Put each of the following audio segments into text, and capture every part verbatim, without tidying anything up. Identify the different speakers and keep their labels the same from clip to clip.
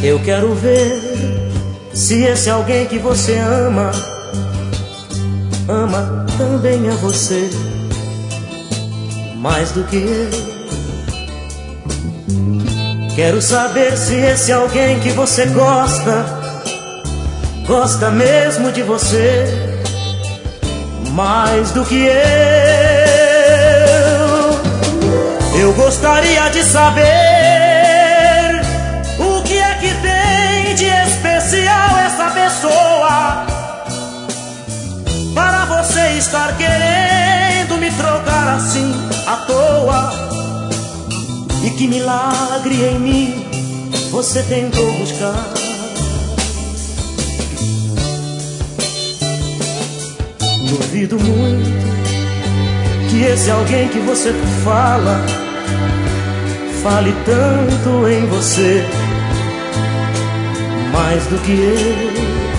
Speaker 1: Eu quero ver se esse alguém que você ama ama também a você mais do que eu. Quero saber se esse alguém que você gosta gosta mesmo de você mais do que eu. Eu gostaria de saber o que é que tem de especial essa pessoa para você estar querendo me trocar assim à toa. E que milagre em mim você tentou buscar. Duvido muito que esse alguém que você fala fale tanto em você mais do que eu.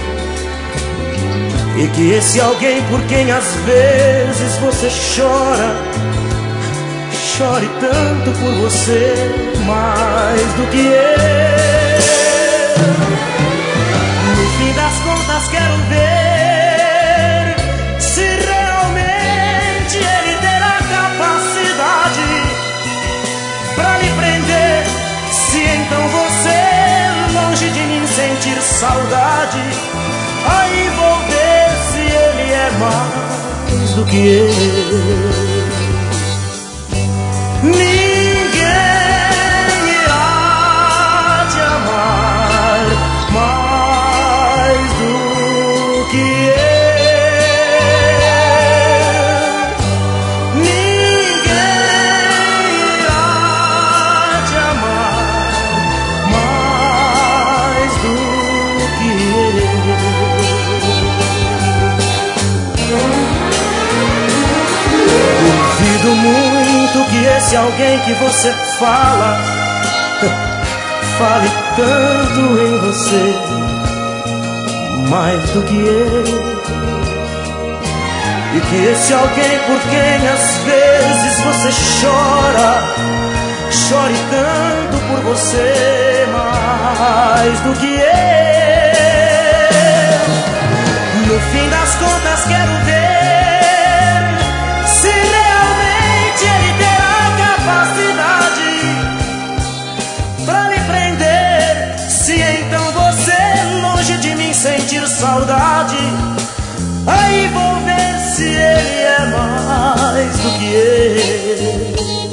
Speaker 1: E que esse alguém por quem às vezes você chora chore tanto por você mais do que eu. No fim das contas quero ver se realmente ele terá capacidade pra lhe prender. Se então você, longe de mim, sentir saudade, aí vou ver se ele é mais do que eu. Ninguém irá te amar mais do que eu. Ninguém irá te amar mais do que eu. Duvido muito que esse alguém que você fala fale tanto em você mais do que eu. E que esse alguém por quem às vezes você chora chore tanto por você mais do que eu. No fim das contas quero ver sentir saudade, aí vou ver se ele é mais do que eu.